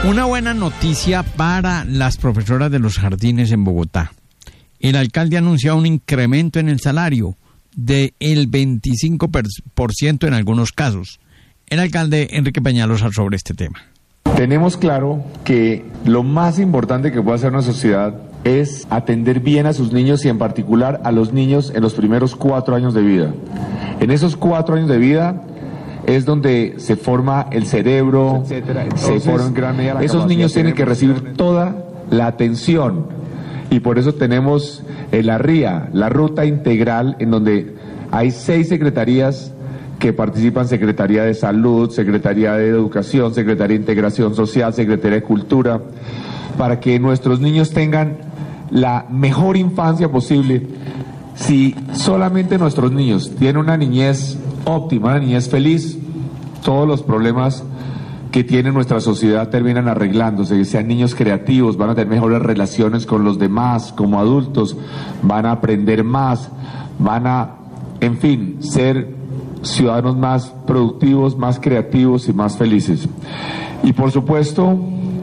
Una buena noticia para las profesoras de los jardines en Bogotá. El alcalde anunció un incremento en el salario del 25% en algunos casos. El alcalde Enrique Peñalosa sobre este tema. Tenemos claro que lo más importante que puede hacer una sociedad es atender bien a sus niños y en particular a los niños en los primeros 4 años de vida. En esos 4 años de vida es donde se forma el cerebro, etcétera. Se forma en gran medida esos niños tienen que recibir toda la atención y por eso tenemos la RIA, la Ruta Integral, en donde hay 6 secretarías que participan: Secretaría de Salud, Secretaría de Educación, Secretaría de Integración Social, Secretaría de Cultura, para que nuestros niños tengan la mejor infancia posible. Si solamente nuestros niños tienen una niñez óptima, una niñez feliz, todos los problemas que tiene nuestra sociedad terminan arreglándose. Que sean niños creativos, van a tener mejores relaciones con los demás como adultos, van a aprender más, van a, en fin, ser ciudadanos más productivos, más creativos y más felices. Y por supuesto,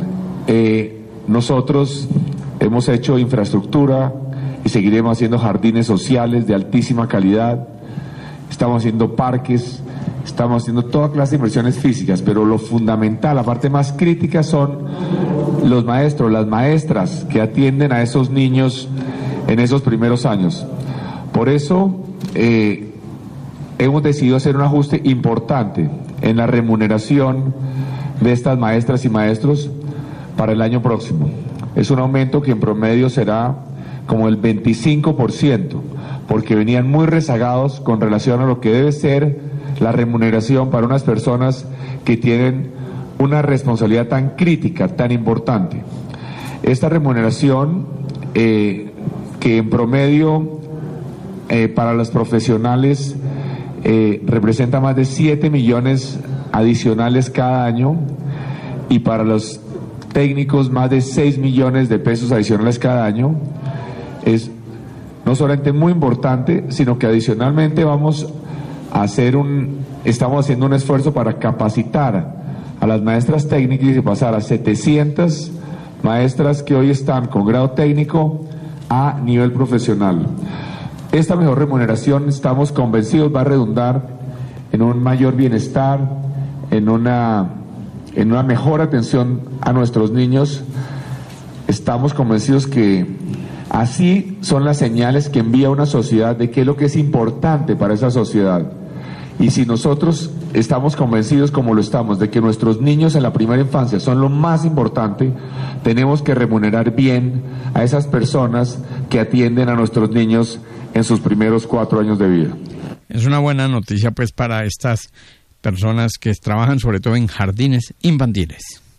nosotros hemos hecho infraestructura y seguiremos haciendo jardines sociales de altísima calidad, estamos haciendo parques, estamos haciendo toda clase de inversiones físicas, pero lo fundamental, la parte más crítica, son los maestros, las maestras que atienden a esos niños en esos primeros años. Por eso hemos decidido hacer un ajuste importante en la remuneración de estas maestras y maestros para el año próximo. Es un aumento que en promedio será como el 25%, porque venían muy rezagados con relación a lo que debe ser la remuneración para unas personas que tienen una responsabilidad tan crítica, tan importante. Esta remuneración que en promedio para los profesionales representa más de 7 millones adicionales cada año, y para los técnicos más de 6 millones de pesos adicionales cada año, es no solamente muy importante, sino que adicionalmente estamos haciendo un esfuerzo para capacitar a las maestras técnicas y pasar a 700 maestras que hoy están con grado técnico a nivel profesional. Esta mejor remuneración, estamos convencidos, va a redundar en un mayor bienestar, en una mejor atención a nuestros niños. Estamos convencidos que así son las señales que envía una sociedad de qué es lo que es importante para esa sociedad. Y si nosotros estamos convencidos, como lo estamos, de que nuestros niños en la primera infancia son lo más importante, tenemos que remunerar bien a esas personas que atienden a nuestros niños en sus primeros 4 años de vida. Es una buena noticia pues para estas personas que trabajan sobre todo en jardines infantiles.